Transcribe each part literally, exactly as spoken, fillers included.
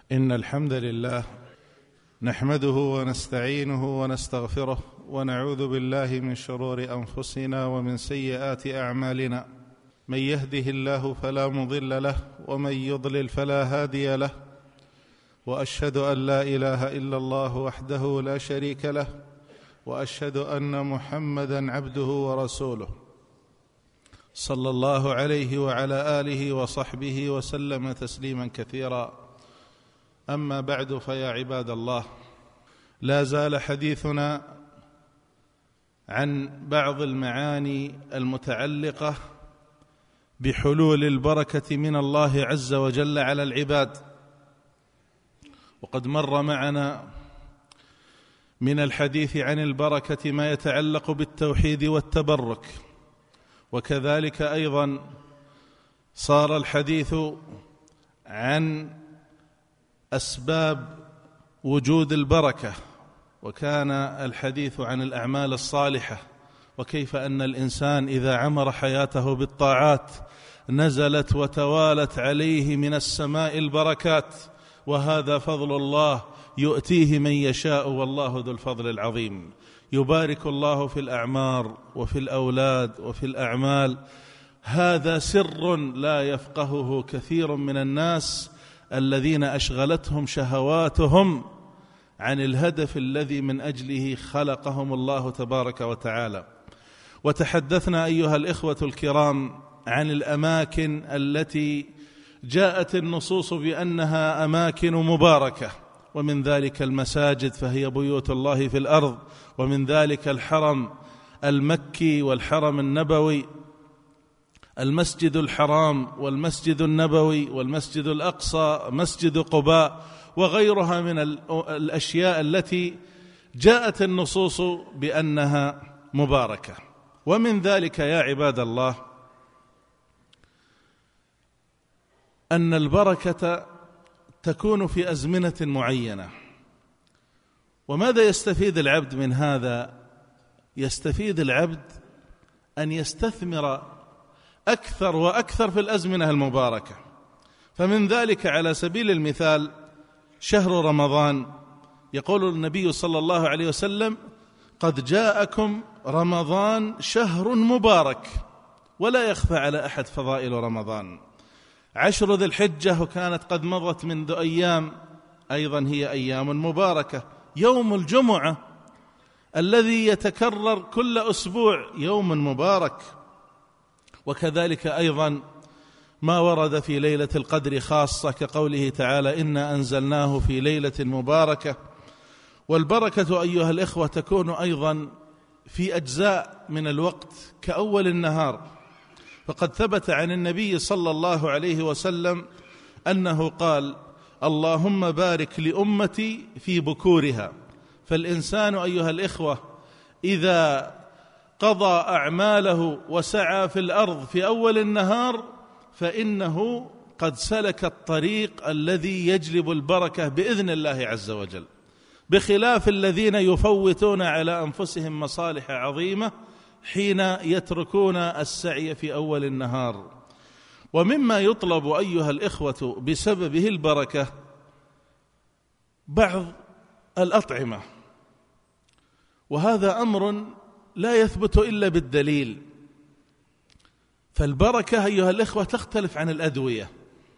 إن الحمد لله نحمده ونستعينه ونستغفره ونعوذ بالله من شرور أنفسنا ومن سيئات أعمالنا. من يهده الله فلا مضل له ومن يضلل فلا هادي له، وأشهد أن لا إله إلا الله وحده لا شريك له، وأشهد أن محمدًا عبده ورسوله صلى الله عليه وعلى آله وصحبه وسلم تسليما كثيرا. أما بعد، فيا عباد الله، لا زال حديثنا عن بعض المعاني المتعلقة بحلول البركة من الله عز وجل على العباد. وقد مر معنا من الحديث عن البركة ما يتعلق بالتوحيد والتبرك، وكذلك أيضا صار الحديث عن أسباب وجود البركة، وكان الحديث عن الأعمال الصالحة، وكيف أن الإنسان إذا عمر حياته بالطاعات نزلت وتوالت عليه من السماء البركات، وهذا فضل الله يؤتيه من يشاء والله ذو الفضل العظيم. يبارك الله في الأعمار وفي الأولاد وفي الأعمال. هذا سر لا يفقهه كثير من الناس الذين أشغلتهم شهواتهم عن الهدف الذي من أجله خلقهم الله تبارك وتعالى. وتحدثنا أيها الإخوة الكرام عن الأماكن التي جاءت النصوص بأنها أماكن مباركة، ومن ذلك المساجد فهي بيوت الله في الأرض، ومن ذلك الحرم المكي والحرم النبوي، المسجد الحرام والمسجد النبوي والمسجد الأقصى، مسجد قباء، وغيرها من الأشياء التي جاءت النصوص بأنها مباركة. ومن ذلك يا عباد الله أن البركة تكون في أزمنة معينة. وماذا يستفيد العبد من هذا؟ يستفيد العبد أن يستثمر أكثر وأكثر في الأزمنة المباركة. فمن ذلك على سبيل المثال شهر رمضان، يقول النبي صلى الله عليه وسلم: قد جاءكم رمضان شهر مبارك. ولا يخفى على أحد فضائل رمضان. عشر ذي الحجة وكانت قد مضت منذ أيام، أيضا هي أيام مباركة. يوم الجمعة الذي يتكرر كل أسبوع يوم مبارك. وكذلك أيضا ما ورد في ليلة القدر خاصة، كقوله تعالى: إنا أنزلناه في ليلة مباركة. والبركة أيها الإخوة تكون أيضا في أجزاء من الوقت كأول النهار. فقد ثبت عن النبي صلى الله عليه وسلم أنه قال: اللهم بارك لأمتي في بكورها. فالإنسان أيها الإخوة إذا قضى أعماله وسعى في الأرض في أول النهار فإنه قد سلك الطريق الذي يجلب البركة بإذن الله عز وجل، بخلاف الذين يفوتون على أنفسهم مصالح عظيمة حين يتركون السعي في أول النهار. ومما يطلب أيها الإخوة بسببه البركة بعض الأطعمة، وهذا أمر لا يثبت إلا بالدليل. فالبركة أيها الإخوة تختلف عن الأدوية.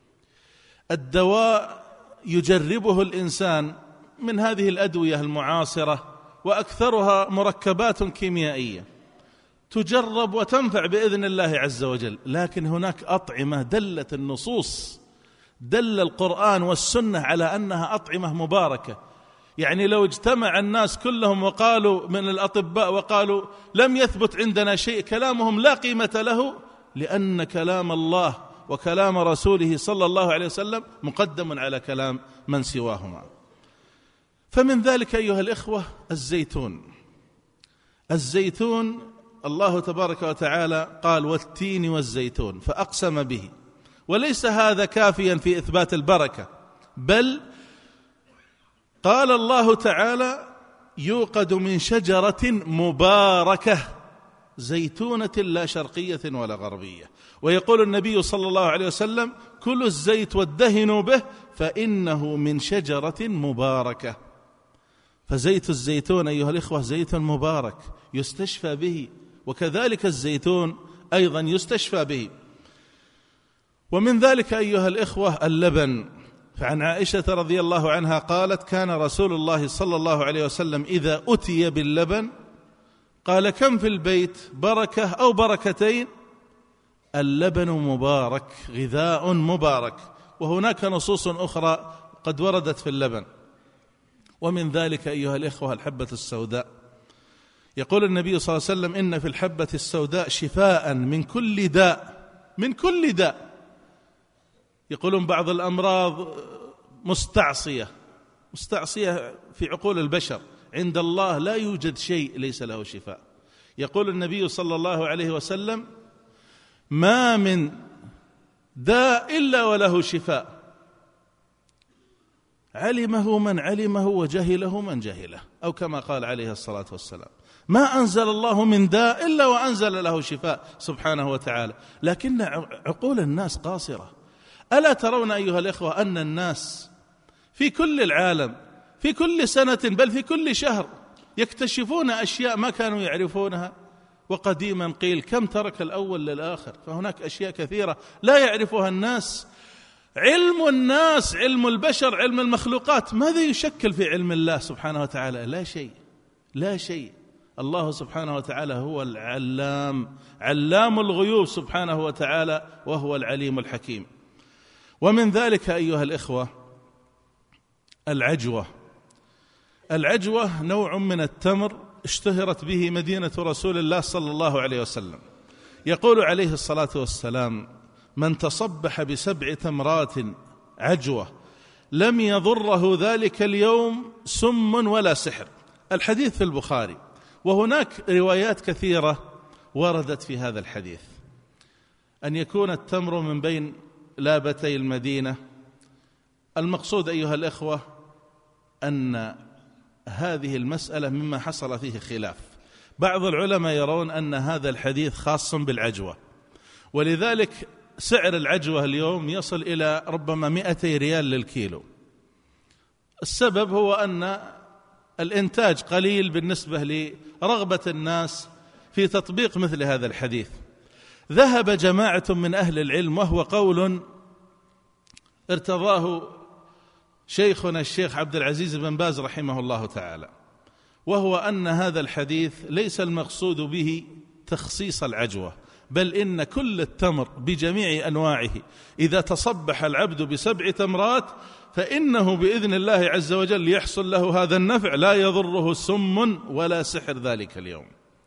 الدواء يجربه الإنسان من هذه الأدوية المعاصرة، وأكثرها مركبات كيميائية تجرب وتنفع بإذن الله عز وجل. لكن هناك أطعمة دلت النصوص، دل القرآن والسنة على أنها أطعمة مباركة. يعني لو اجتمع الناس كلهم وقالوا من الأطباء وقالوا لم يثبت عندنا شيء، كلامهم لا قيمة له، لأن كلام الله وكلام رسوله صلى الله عليه وسلم مقدم على كلام من سواهما. فمن ذلك أيها الإخوة الزيتون. الزيتون الله تبارك وتعالى قال: والتين والزيتون، فأقسم به. وليس هذا كافيا في إثبات البركة، بل قال الله تعالى: يوقد من شجرة مباركة زيتونة لا شرقية ولا غربية. ويقول النبي صلى الله عليه وسلم: كلوا الزيت وادهنوا به فإنه من شجرة مباركة. فزيت الزيتون أيها الإخوة زيت مبارك يستشفى به، وكذلك الزيتون أيضا يستشفى به. ومن ذلك أيها الإخوة اللبن. فعن عائشة رضي الله عنها قالت: كان رسول الله صلى الله عليه وسلم إذا أتي باللبن قال: كم في البيت؟ بركة أو بركتين؟ اللبن مبارك، غذاء مبارك. وهناك نصوص أخرى قد وردت في اللبن. ومن ذلك أيها الإخوة الحبة السوداء. يقول النبي صلى الله عليه وسلم: إن في الحبة السوداء شفاء من كل داء، من كل داء. يقولون بعض الأمراض مستعصية، مستعصية في عقول البشر، عند الله لا يوجد شيء ليس له شفاء. يقول النبي صلى الله عليه وسلم: ما من داء إلا وله شفاء، علمه من علمه وجهله من جهله، أو كما قال عليه الصلاة والسلام: ما أنزل الله من داء إلا وأنزل له شفاء سبحانه وتعالى. لكن عقول الناس قاصرة. ألا ترون أيها الإخوة أن الناس في كل العالم في كل سنة بل في كل شهر يكتشفون أشياء ما كانوا يعرفونها؟ وقديما قيل: كم ترك الأول للآخر. فهناك أشياء كثيرة لا يعرفها الناس. علم الناس، علم البشر، علم المخلوقات، ماذا يشكل في علم الله سبحانه وتعالى؟ لا شيء، لا شيء. الله سبحانه وتعالى هو العلام، علام الغيوب سبحانه وتعالى، وهو العليم الحكيم. ومن ذلك أيها الإخوة العجوة. العجوة نوع من التمر اشتهرت به مدينة رسول الله صلى الله عليه وسلم. يقول عليه الصلاة والسلام: من تصبح بسبع تمرات عجوة لم يضره ذلك اليوم سم ولا سحر. الحديث في البخاري. وهناك روايات كثيرة وردت في هذا الحديث، أن يكون التمر من بين لابتي المدينة. المقصود أيها الإخوة أن هذه المسألة مما حصل فيه خلاف. بعض العلماء يرون أن هذا الحديث خاص بالعجوة، ولذلك سعر العجوة اليوم يصل إلى ربما مئتي ريال للكيلو. السبب هو أن الإنتاج قليل بالنسبة لرغبة الناس في تطبيق مثل هذا الحديث. ذهب جماعة من أهل العلم، وهو قول ارتضاه شيخنا الشيخ عبد العزيز بن باز رحمه الله تعالى، وهو أن هذا الحديث ليس المقصود به تخصيص العجوة، بل إن كل التمر بجميع أنواعه إذا تصبح العبد بسبع تمرات فإنه بإذن الله عز وجل يحصل له هذا النفع، لا يضره سم ولا سحر ذلك اليوم.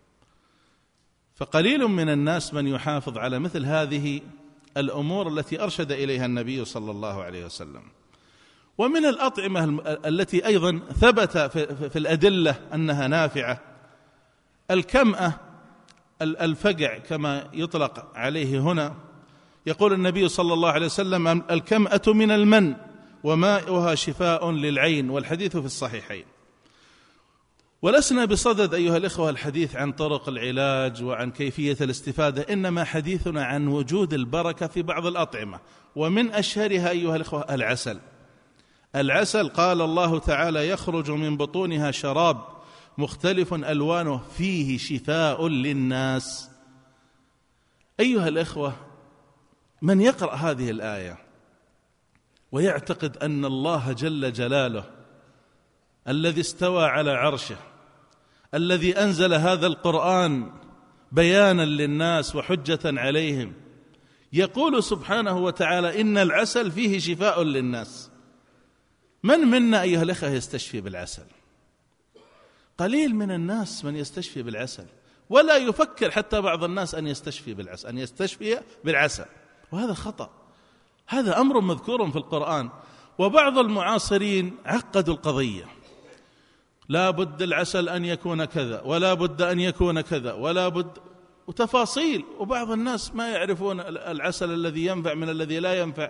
فقليل من الناس من يحافظ على مثل هذه الأمور التي أرشد إليها النبي صلى الله عليه وسلم. ومن الأطعمة التي أيضا ثبت في الأدلة أنها نافعة الكمأة، الفقع كما يطلق عليه هنا. يقول النبي صلى الله عليه وسلم: الكمأة من المن وماؤها شفاء للعين، والحديث في الصحيحين. ولسنا بصدد أيها الإخوة الحديث عن طرق العلاج وعن كيفية الاستفادة، إنما حديثنا عن وجود البركة في بعض الأطعمة، ومن أشهرها أيها الإخوة العسل. العسل قال الله تعالى: يخرج من بطونها شراب مختلف ألوانه فيه شفاء للناس. أيها الإخوة، من يقرأ هذه الآية ويعتقد أن الله جل جلاله الذي استوى على عرشه، الذي أنزل هذا القرآن بيانا للناس وحجة عليهم، يقول سبحانه وتعالى إن العسل فيه شفاء للناس، من منا أيها الأخوة يستشفي بالعسل؟ قليل من الناس من يستشفي بالعسل، ولا يفكر حتى بعض الناس أن يستشفي بالعسل أن يستشفي بالعسل وهذا خطأ. هذا أمر مذكور في القرآن. وبعض المعاصرين عقدوا القضية، لا بد العسل أن يكون كذا، ولا بد أن يكون كذا، ولا بد، وتفاصيل. وبعض الناس ما يعرفون العسل الذي ينفع من الذي لا ينفع.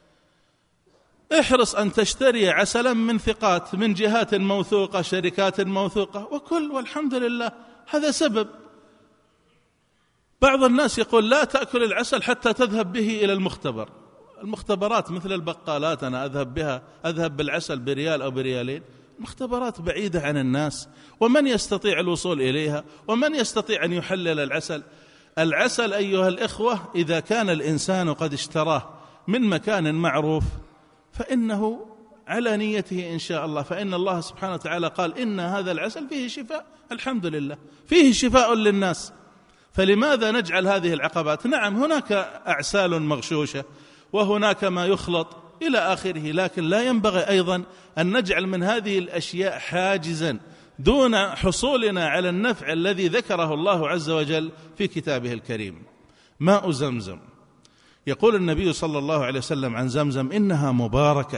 احرص أن تشتري عسلا من ثقات، من جهات موثوقة، شركات موثوقة، وكل، والحمد لله. هذا سبب بعض الناس يقول لا تأكل العسل حتى تذهب به إلى المختبر. المختبرات مثل البقالات، أنا أذهب بها أذهب بالعسل بريال أو بريالين، مختبرات بعيدة عن الناس، ومن يستطيع الوصول إليها ومن يستطيع أن يحلل العسل؟ العسل أيها الإخوة إذا كان الإنسان قد اشتراه من مكان معروف فإنه على نيته إن شاء الله، فإن الله سبحانه وتعالى قال إن هذا العسل فيه شفاء، الحمد لله فيه شفاء للناس، فلماذا نجعل هذه العقبات؟ نعم هناك أعسال مغشوشة وهناك ما يخلط إلى آخره، لكن لا ينبغي أيضا أن نجعل من هذه الأشياء حاجزا دون حصولنا على النفع الذي ذكره الله عز وجل في كتابه الكريم. ماء زمزم، يقول النبي صلى الله عليه وسلم عن زمزم إنها مباركة،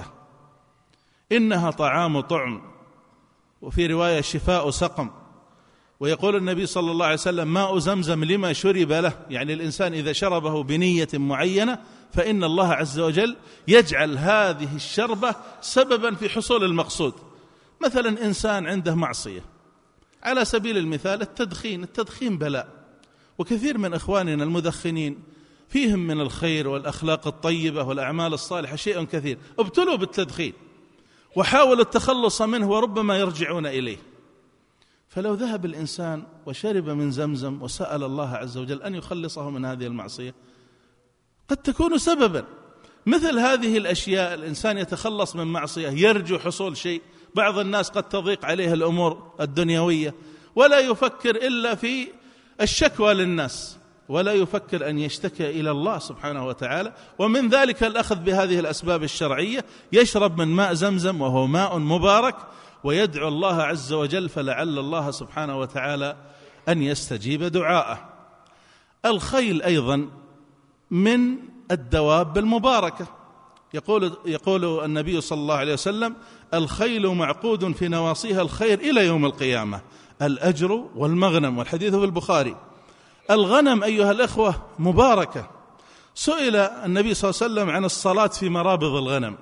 إنها طعام طعم، وفي رواية شفاء سقم. ويقول النبي صلى الله عليه وسلم ماء زمزم لما شرب له، يعني الإنسان إذا شربه بنية معينة فإن الله عز وجل يجعل هذه الشربة سببا في حصول المقصود. مثلا إنسان عنده معصية، على سبيل المثال التدخين، التدخين بلاء، وكثير من إخواننا المدخنين فيهم من الخير والأخلاق الطيبة والأعمال الصالحة شيء كثير، ابتلوا بالتدخين وحاولوا التخلص منه وربما يرجعون إليه. فلو ذهب الإنسان وشرب من زمزم وسأل الله عز وجل أن يخلصه من هذه المعصية قد تكون سببا. مثل هذه الأشياء الإنسان يتخلص من معصية يرجو حصول شيء. بعض الناس قد تضيق عليه الأمور الدنيوية ولا يفكر إلا في الشكوى للناس، ولا يفكر أن يشتكي إلى الله سبحانه وتعالى، ومن ذلك الأخذ بهذه الأسباب الشرعية، يشرب من ماء زمزم وهو ماء مبارك ويدعو الله عز وجل، فلعل الله سبحانه وتعالى أن يستجيب دعاءه. الخيل أيضا من الدواب المباركة، يقول, يقول النبي صلى الله عليه وسلم الخيل معقود في نواصيها الخير إلى يوم القيامة، الأجر والمغنم، والحديث في البخاري. الغنم أيها الأخوة مباركة. سئل النبي صلى الله عليه وسلم عن الصلاة في مرابض الغنم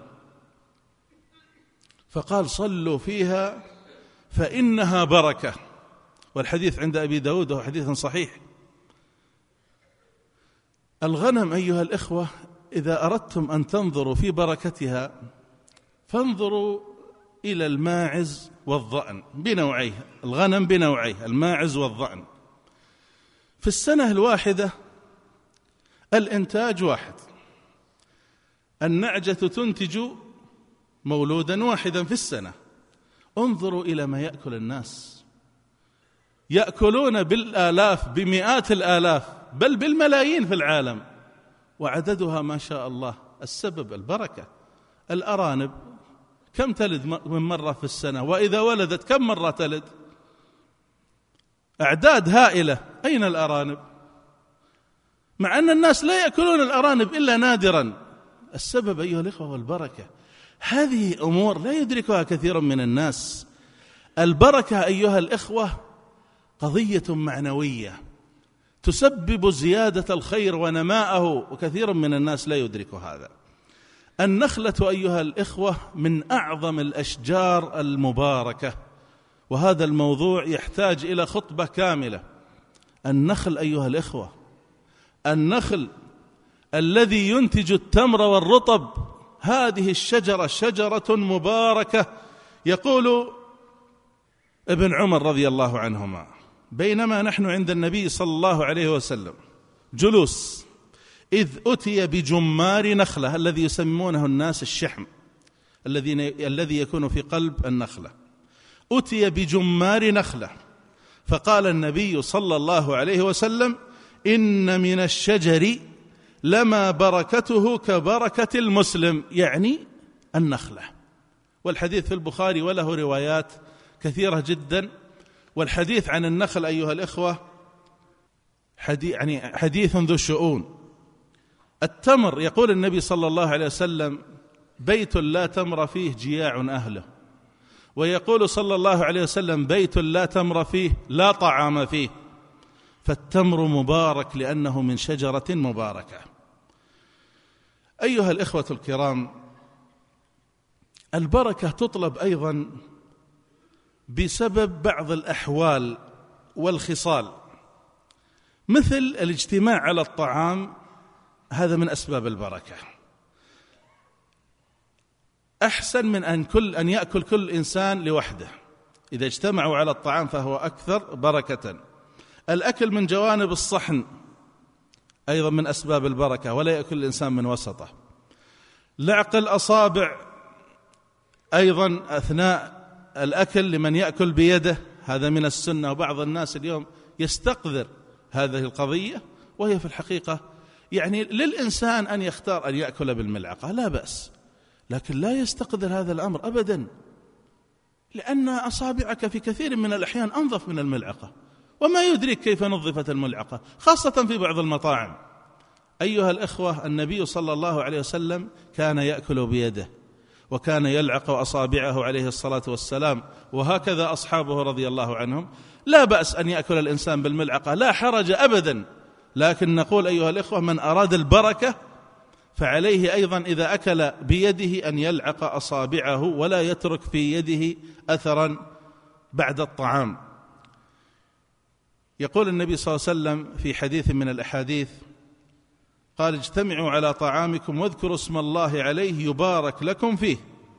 فقال صلوا فيها فإنها بركة، والحديث عند أبي داود وهو حديث صحيح. الغنم أيها الإخوة إذا أردتم أن تنظروا في بركتها فانظروا إلى الماعز والضأن بنوعيه، الغنم بنوعيه الماعز والضأن. في السنة الواحدة الإنتاج واحد، النعجة تنتج مولودا واحدا في السنة. انظروا إلى ما يأكل الناس، يأكلون بالآلاف بمئات الآلاف بل بالملايين في العالم، وعددها ما شاء الله. السبب البركة. الأرانب كم تلد من مرة في السنة؟ وإذا ولدت كم مرة تلد؟ أعداد هائلة. أين الأرانب؟ مع أن الناس لا يأكلون الأرانب إلا نادرا. السبب أيها الإخوة والبركة. هذه أمور لا يدركها كثير من الناس. البركة أيها الإخوة قضية معنوية تسبب زيادة الخير ونماءه، وكثير من الناس لا يدرك هذا. النخلة أيها الإخوة من أعظم الأشجار المباركة، وهذا الموضوع يحتاج إلى خطبة كاملة. النخل أيها الإخوة، النخل الذي ينتج التمر والرطب، هذه الشجرة شجرة مباركة. يقول ابن عمر رضي الله عنهما بينما نحن عند النبي صلى الله عليه وسلم جلوس إذ أتي بجمار نخلة، الذي يسمونه الناس الشحم الذي الذي يكون في قلب النخلة. أتي بجمار نخلة فقال النبي صلى الله عليه وسلم إن من الشجر لما بركته كبركة المسلم، يعني النخلة. والحديث في البخاري وله روايات كثيرة جدا. والحديث عن النخل أيها الإخوة حديث, يعني حديث ذو شؤون. التمر يقول النبي صلى الله عليه وسلم بيت لا تمر فيه جياع أهله، ويقول صلى الله عليه وسلم بيت لا تمر فيه لا طعام فيه. فالتمر مبارك لأنه من شجرة مباركة. أيها الإخوة الكرام، البركة تطلب أيضا بسبب بعض الأحوال والخصال. مثل الاجتماع على الطعام، هذا من أسباب البركة. أحسن من أن كل أن يأكل كل إنسان لوحده، إذا اجتمعوا على الطعام فهو أكثر بركة. الأكل من جوانب الصحن أيضا من أسباب البركة، ولا يأكل الإنسان من وسطه. لعق الأصابع أيضا أثناء الأكل لمن يأكل بيده، هذا من السنة. وبعض الناس اليوم يستقذر هذه القضية، وهي في الحقيقة يعني للإنسان أن يختار أن يأكل بالملعقة، لا بأس، لكن لا يستقذر هذا الأمر أبدا، لأن أصابعك في كثير من الأحيان أنظف من الملعقة، وما يدرك كيف نظفت الملعقة، خاصة في بعض المطاعم. أيها الإخوة، النبي صلى الله عليه وسلم كان يأكل بيده، وكان يلعق أصابعه عليه الصلاة والسلام، وهكذا أصحابه رضي الله عنهم. لا بأس أن يأكل الإنسان بالملعقة، لا حرج أبدا، لكن نقول أيها الإخوة من أراد البركة فعليه أيضا إذا أكل بيده أن يلعق أصابعه ولا يترك في يده أثرا بعد الطعام. يقول النبي صلى الله عليه وسلم في حديث من الأحاديث، قال: اجتمعوا على طعامكم واذكروا اسم الله عليه يبارك لكم فيه.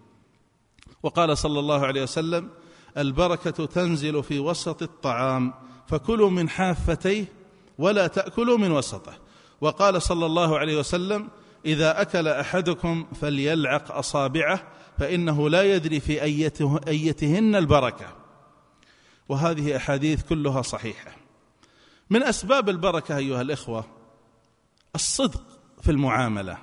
وقال صلى الله عليه وسلم: البركة تنزل في وسط الطعام، فكلوا من حافتيه ولا تأكلوا من وسطه. وقال صلى الله عليه وسلم: إذا أكل أحدكم فليلعق أصابعه، فإنه لا يدري في أيته أيتهن البركة. وهذه أحاديث كلها صحيحة. من أسباب البركة أيها الإخوة الصدق في المعاملة.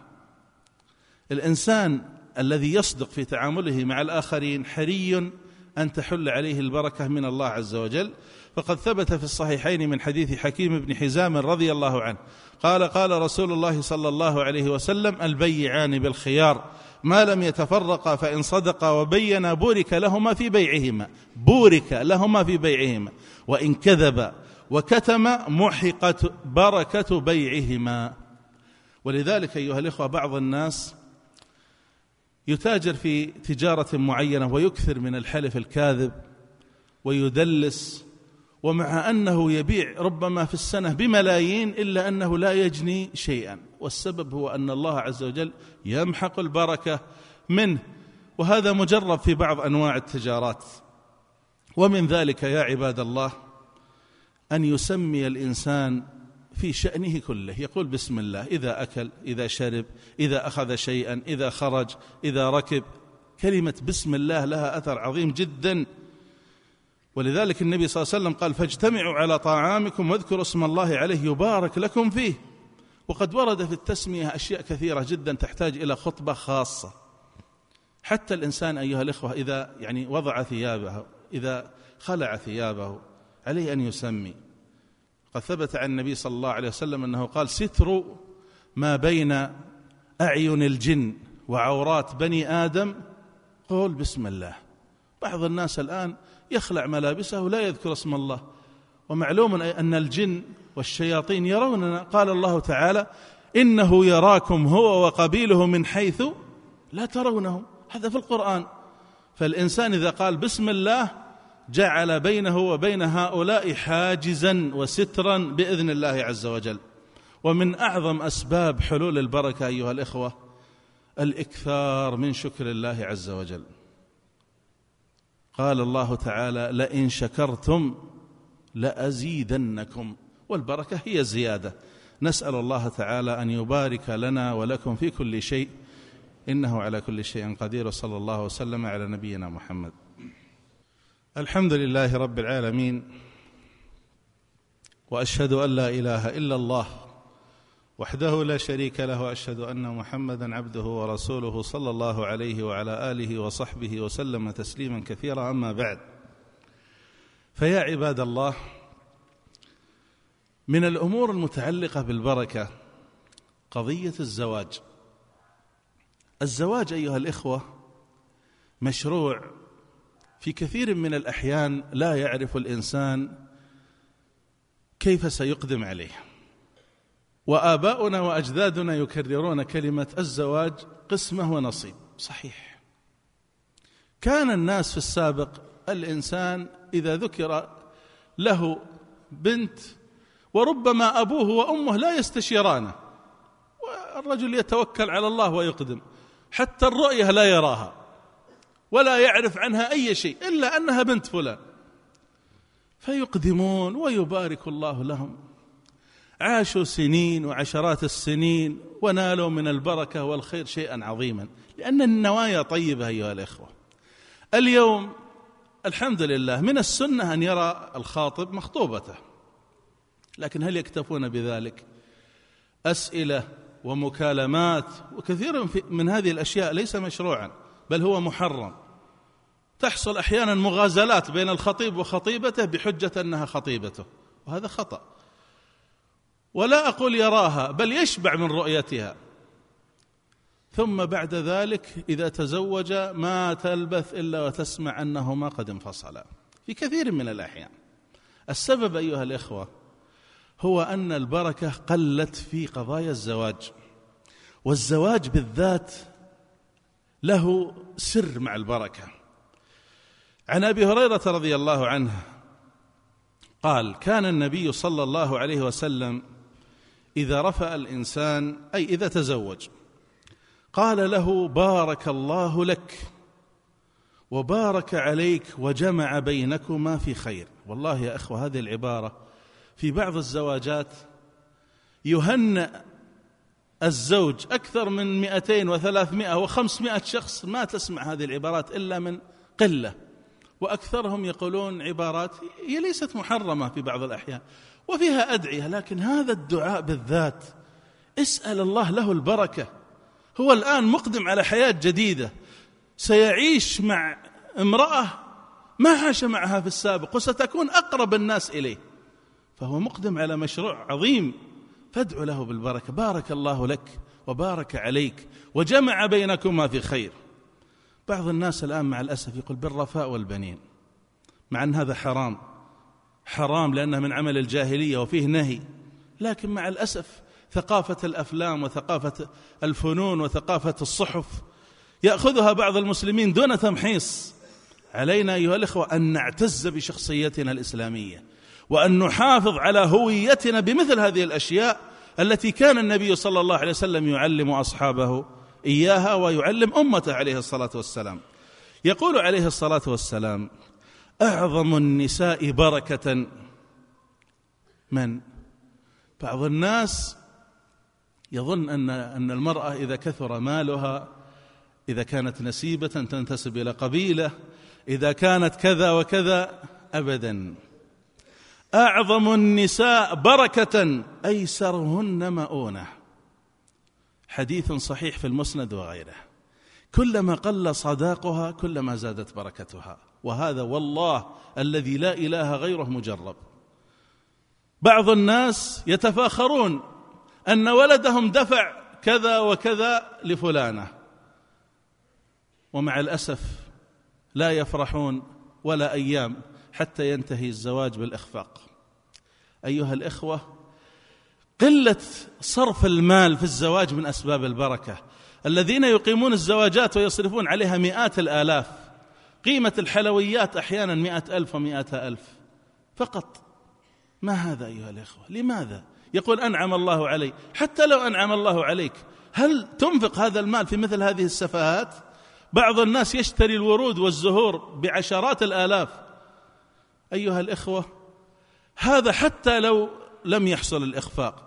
الإنسان الذي يصدق في تعامله مع الآخرين حري أن تحل عليه البركة من الله عز وجل. فقد ثبت في الصحيحين من حديث حكيم بن حزام رضي الله عنه قال: قال رسول الله صلى الله عليه وسلم: البيعان بالخيار ما لم يتفرقا، فإن صدقا وبينا بورك لهما في بيعهما بورك لهما في بيعهما وإن كذبا وكتم محقت بركة بيعهما. ولذلك أيها الإخوة بعض الناس يتاجر في تجارة معينة ويكثر من الحلف الكاذب ويدلس، ومع أنه يبيع ربما في السنة بملايين إلا أنه لا يجني شيئا، والسبب هو أن الله عز وجل يمحق البركة منه. وهذا مجرب في بعض أنواع التجارات. ومن ذلك يا عباد الله أن يسمي الإنسان في شأنه كله، يقول بسم الله إذا أكل، إذا شرب، إذا أخذ شيئا، إذا خرج، إذا ركب. كلمة بسم الله لها أثر عظيم جدا. ولذلك النبي صلى الله عليه وسلم قال: فاجتمعوا على طعامكم واذكروا اسم الله عليه يبارك لكم فيه. وقد ورد في التسمية أشياء كثيرة جدا تحتاج إلى خطبة خاصة. حتى الإنسان أيها الإخوة إذا يعني وضع ثيابه، إذا خلع ثيابه، عليه أن يسمي. قد ثبت عن النبي صلى الله عليه وسلم أنه قال: ستر ما بين أعين الجن وعورات بني آدم قول بسم الله. بعض الناس الآن يخلع ملابسه ولا يذكر اسم الله، ومعلوم أن الجن والشياطين يروننا. قال الله تعالى: إنه يراكم هو وقبيله من حيث لا ترونه. هذا في القرآن. فالإنسان إذا قال بسم الله جعل بينه وبين هؤلاء حاجزا وسترا بإذن الله عز وجل. ومن أعظم أسباب حلول البركة أيها الإخوة الإكثار من شكر الله عز وجل. قال الله تعالى: لئن شكرتم لأزيدنكم. والبركة هي الزيادة. نسأل الله تعالى أن يبارك لنا ولكم في كل شيء، إنه على كل شيء قدير. وصلى الله وسلم على نبينا محمد. الحمد لله رب العالمين، وأشهد أن لا إله إلا الله وحده لا شريك له، وأشهد أن محمدا عبده ورسوله صلى الله عليه وعلى آله وصحبه وسلم تسليما كثيرا. أما بعد، فيا عباد الله، من الأمور المتعلقة بالبركة قضية الزواج. الزواج أيها الإخوة مشروع في كثير من الأحيان لا يعرف الإنسان كيف سيقدم عليه. وآباؤنا وأجدادنا يكررون كلمة الزواج قسمة ونصيب. صحيح، كان الناس في السابق الإنسان إذا ذكر له بنت وربما أبوه وأمه لا يستشيرانه، والرجل يتوكل على الله ويقدم، حتى الرؤية لا يراها ولا يعرف عنها أي شيء إلا أنها بنت فلان، فيقدمون ويبارك الله لهم، عاشوا سنين وعشرات السنين ونالوا من البركة والخير شيئا عظيما، لأن النوايا طيبة أيها الإخوة. اليوم الحمد لله من السنة أن يرى الخاطب مخطوبته، لكن هل يكتفون بذلك؟ أسئلة ومكالمات وكثير من هذه الأشياء ليس مشروعا بل هو محرم. تحصل أحيانا مغازلات بين الخطيب وخطيبته بحجة أنها خطيبته، وهذا خطأ. ولا أقول يراها بل يشبع من رؤيتها، ثم بعد ذلك إذا تزوج ما تلبث إلا وتسمع أنهما قد انفصلا في كثير من الأحيان. السبب أيها الإخوة هو أن البركة قلت في قضايا الزواج، والزواج بالذات له سر مع البركة. عن أبي هريرة رضي الله عنه قال: كان النبي صلى الله عليه وسلم إذا رفأ الإنسان أي إذا تزوج قال له: بارك الله لك وبارك عليك وجمع بينكما في خير. والله يا أخوة هذه العبارة في بعض الزواجات يهنئ الزوج أكثر من مئتين وثلاثمائة وخمسمائة شخص ما تسمع هذه العبارات إلا من قلة، وأكثرهم يقولون عبارات هي ليست محرمة في بعض الأحيان وفيها أدعية، لكن هذا الدعاء بالذات اسأل الله له البركة. هو الآن مقدم على حياة جديدة، سيعيش مع امرأة ما عاش معها في السابق وستكون أقرب الناس إليه، فهو مقدم على مشروع عظيم، فادعو له بالبركة. بارك الله لك وبارك عليك وجمع بينكما في خير. بعض الناس الآن مع الأسف يقول بالرفاء والبنين، مع أن هذا حرام حرام لأنه من عمل الجاهلية وفيه نهي، لكن مع الأسف ثقافة الأفلام وثقافة الفنون وثقافة الصحف يأخذها بعض المسلمين دون تمحيص. علينا أيها الإخوة أن نعتز بشخصيتنا الإسلامية وأن نحافظ على هويتنا بمثل هذه الأشياء التي كان النبي صلى الله عليه وسلم يعلم أصحابه إياها ويعلم أمته عليه الصلاة والسلام. يقول عليه الصلاة والسلام: أعظم النساء بركة من؟ بعض الناس يظن أن أن المرأة إذا كثر مالها، إذا كانت نسيبة تنتسب إلى قبيلة، إذا كانت كذا وكذا، أبدا. أعظم النساء بركة أيسرهن مؤونة، حديث صحيح في المسند وغيره. كلما قل صداقها كلما زادت بركتها، وهذا والله الذي لا إله غيره مجرب. بعض الناس يتفاخرون أن ولدهم دفع كذا وكذا لفلانة، ومع الأسف لا يفرحون ولا أيام حتى ينتهي الزواج بالإخفاق. أيها الإخوة، قلة صرف المال في الزواج من أسباب البركة. الذين يقيمون الزواجات ويصرفون عليها مئات الآلاف، قيمة الحلويات أحيانا مئة ألف ومئة ألف فقط. ما هذا أيها الإخوة؟ لماذا؟ يقول أنعم الله علي. حتى لو أنعم الله عليك، هل تنفق هذا المال في مثل هذه السفاهات؟ بعض الناس يشتري الورود والزهور بعشرات الآلاف. أيها الإخوة، هذا حتى لو لم يحصل الإخفاق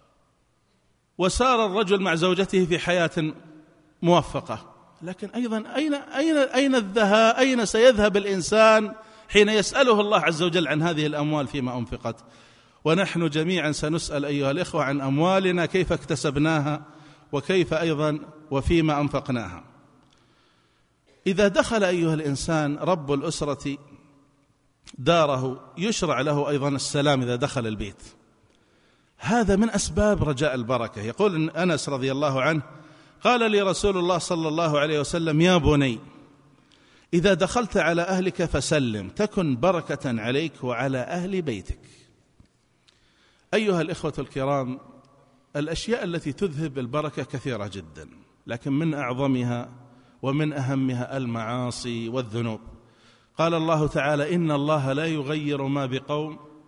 وسار الرجل مع زوجته في حياة موفقة، لكن أيضا أين أين أين الذهاب؟ أين سيذهب الإنسان حين يسأله الله عز وجل عن هذه الأموال فيما أنفقت؟ ونحن جميعا سنسأل أيها الإخوة عن أموالنا، كيف اكتسبناها وكيف أيضا وفيما أنفقناها. إذا دخل أيها الإنسان رب الأسرة داره يشرع له أيضا السلام إذا دخل البيت، هذا من أسباب رجاء البركة. يقول أنس رضي الله عنه: قال لي رسول الله صلى الله عليه وسلم: يا بني، إذا دخلت على أهلك فسلم تكن بركة عليك وعلى أهل بيتك. أيها الإخوة الكرام، الأشياء التي تذهب البركة كثيرة جدا، لكن من أعظمها ومن أهمها المعاصي والذنوب. قال الله تعالى: إن الله لا يغير ما بقوم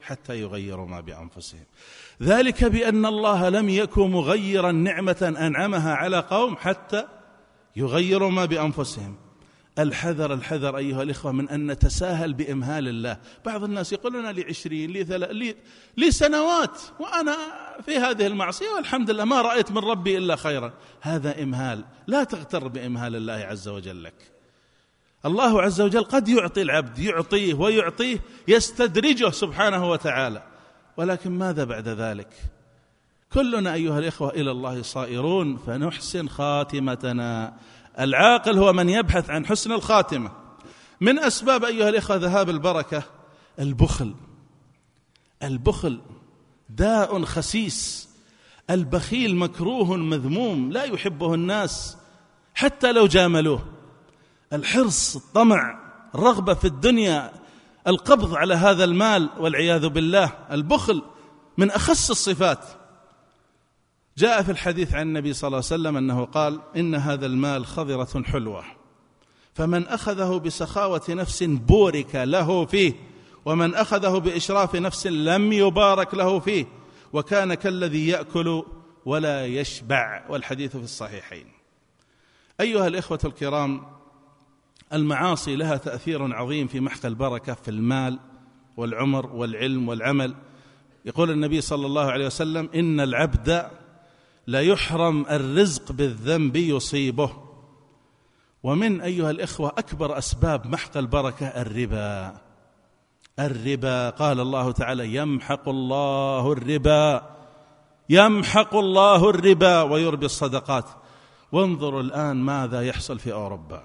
حتى يغيروا ما بأنفسهم. ذلك بأن الله لم يكن مغيرا نعمة أنعمها على قوم حتى يغيروا ما بأنفسهم. الحذر الحذر أيها الإخوة من أن نتساهل بإمهال الله. بعض الناس يقولون لي عشرين لي, ثل... لي... لي سنوات وأنا في هذه المعصية والحمد لله ما رأيت من ربي إلا خيرا. هذا إمهال. لا تغتر بإمهال الله عز وجل لك. الله عز وجل قد يعطي العبد، يعطيه ويعطيه، يستدرجه سبحانه وتعالى، ولكن ماذا بعد ذلك؟ كلنا أيها الإخوة إلى الله صائرون، فنحسن خاتمتنا. العاقل هو من يبحث عن حسن الخاتمة. من أسباب أيها الإخوة ذهاب البركة البخل. البخل داء خسيس. البخيل مكروه مذموم لا يحبه الناس حتى لو جاملوه. الحرص، الطمع، الرغبة في الدنيا، القبض على هذا المال والعياذ بالله. البخل من أخص الصفات. جاء في الحديث عن النبي صلى الله عليه وسلم أنه قال: إن هذا المال خضرة حلوة، فمن أخذه بسخاوة نفس بورك له فيه، ومن أخذه بإشراف نفس لم يبارك له فيه، وكان كالذي يأكل ولا يشبع. والحديث في الصحيحين. أيها الإخوة الكرام، المعاصي لها تأثير عظيم في محق البركة في المال والعمر والعلم والعمل. يقول النبي صلى الله عليه وسلم: إن العبد لا يحرم الرزق بالذنب يصيبه. ومن أيها الإخوة أكبر أسباب محق البركة الربا. الربا قال الله تعالى: يمحق الله الربا يمحق الله الربا ويربي الصدقات. وانظروا الآن ماذا يحصل في أوروبا.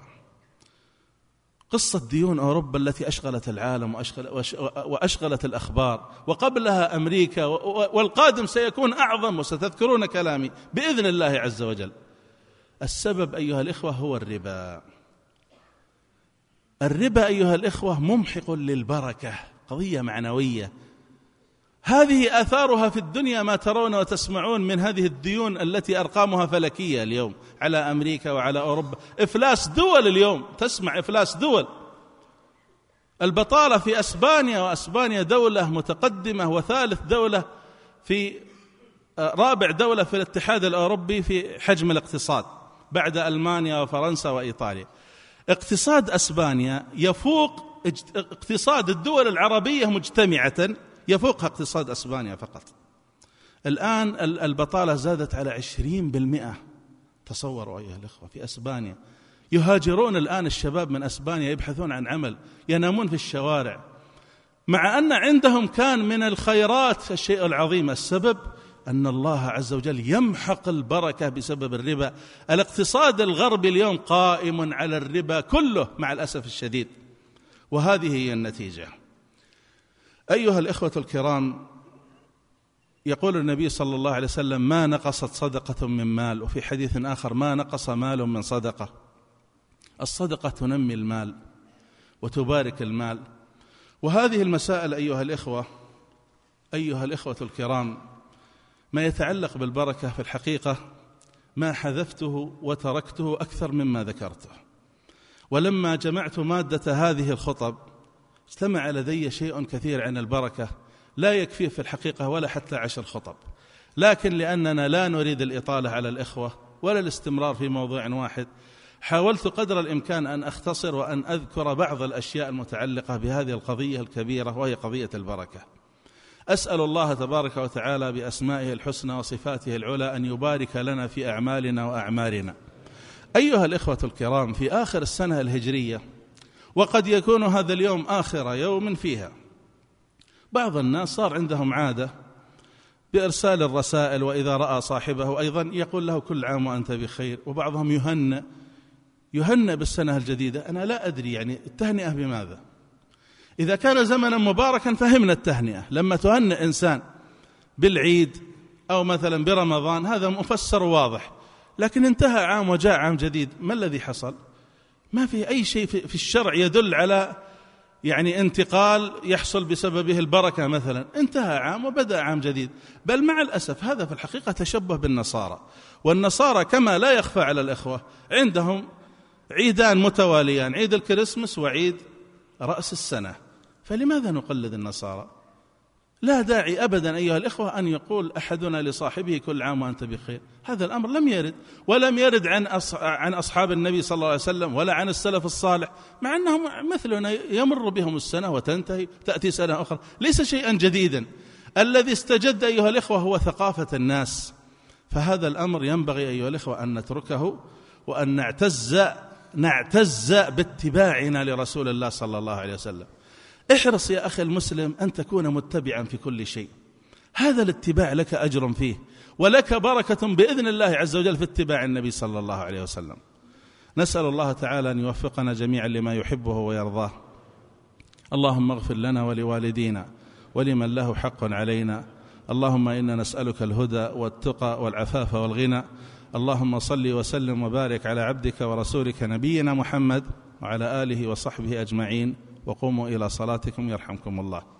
قصة ديون أوروبا التي أشغلت العالم وأشغلت الأخبار، وقبلها أمريكا، والقادم سيكون أعظم، وستذكرون كلامي بإذن الله عز وجل. السبب أيها الإخوة هو الربا. الربا أيها الإخوة ممحق للبركة، قضية معنوية. هذه آثارها في الدنيا ما ترون وتسمعون من هذه الديون التي أرقامها فلكية اليوم على أمريكا وعلى أوروبا. إفلاس دول اليوم، تسمع إفلاس دول. البطالة في أسبانيا، وأسبانيا دولة متقدمة وثالث دولة في رابع دولة في الاتحاد الأوروبي في حجم الاقتصاد بعد ألمانيا وفرنسا وإيطاليا. اقتصاد أسبانيا يفوق اقتصاد الدول العربية مجتمعة، يفوقها اقتصاد أسبانيا فقط. الآن البطالة زادت على عشرين بالمئة. تصوروا أيها الأخوة في أسبانيا. يهاجرون الآن الشباب من أسبانيا يبحثون عن عمل، ينامون في الشوارع، مع أن عندهم كان من الخيرات الشيء العظيم. السبب أن الله عز وجل يمحق البركة بسبب الربا. الاقتصاد الغربي اليوم قائم على الربا كله مع الأسف الشديد، وهذه هي النتيجة. أيها الإخوة الكرام، يقول النبي صلى الله عليه وسلم: ما نقصت صدقة من مال. وفي حديث آخر: ما نقص مال من صدقة. الصدقة تنمي المال وتبارك المال. وهذه المسائل أيها الإخوة أيها الإخوة الكرام، ما يتعلق بالبركة في الحقيقة ما حذفته وتركته أكثر مما ذكرته. ولما جمعت مادة هذه الخطب استمع لدي شيء كثير عن البركة لا يكفي في الحقيقة ولا حتى عشر خطب، لكن لأننا لا نريد الإطالة على الإخوة ولا الاستمرار في موضوع واحد، حاولت قدر الإمكان أن أختصر وأن أذكر بعض الأشياء المتعلقة بهذه القضية الكبيرة وهي قضية البركة. أسأل الله تبارك وتعالى بأسمائه الحسنى وصفاته العلى أن يبارك لنا في أعمالنا وأعمارنا. أيها الإخوة الكرام، في آخر السنة الهجرية، وقد يكون هذا اليوم آخر يوم فيها، بعض الناس صار عندهم عادة بإرسال الرسائل، وإذا رأى صاحبه أيضا يقول له كل عام وأنت بخير، وبعضهم يهنئ يهنئ بالسنة الجديدة. أنا لا أدري يعني التهنئة بماذا؟ إذا كان زمنا مباركا فهمنا التهنئة، لما تهنئ إنسان بالعيد أو مثلا برمضان هذا مفسر واضح، لكن انتهى عام وجاء عام جديد، ما الذي حصل؟ ما في أي شيء في الشرع يدل على يعني انتقال يحصل بسببه البركة مثلا. انتهى عام وبدأ عام جديد، بل مع الأسف هذا في الحقيقة تشبه بالنصارى. والنصارى كما لا يخفى على الإخوة عندهم عيدان متواليان، عيد الكريسماس وعيد رأس السنة، فلماذا نقلد النصارى؟ لا داعي أبدا أيها الإخوة أن يقول أحدنا لصاحبه كل عام وأنت بخير. هذا الأمر لم يرد، ولم يرد عن عن أصحاب النبي صلى الله عليه وسلم ولا عن السلف الصالح، مع أنهم مثلنا يمر بهم السنة وتنتهي تأتي سنة أخرى، ليس شيئا جديدا. الذي استجد أيها الإخوة هو ثقافة الناس. فهذا الأمر ينبغي أيها الإخوة أن نتركه، وأن نعتز نعتز باتباعنا لرسول الله صلى الله عليه وسلم. احرص يا أخي المسلم أن تكون متبعا في كل شيء، هذا الاتباع لك أجر فيه، ولك بركة بإذن الله عز وجل في اتباع النبي صلى الله عليه وسلم. نسأل الله تعالى أن يوفقنا جميعا لما يحبه ويرضاه. اللهم اغفر لنا ولوالدينا ولمن له حق علينا. اللهم إنا نسألك الهدى والتقى والعفاف والغنى. اللهم صل وسلم وبارك على عبدك ورسولك نبينا محمد وعلى آله وصحبه أجمعين، وقوموا إلى صلاتكم يرحمكم الله.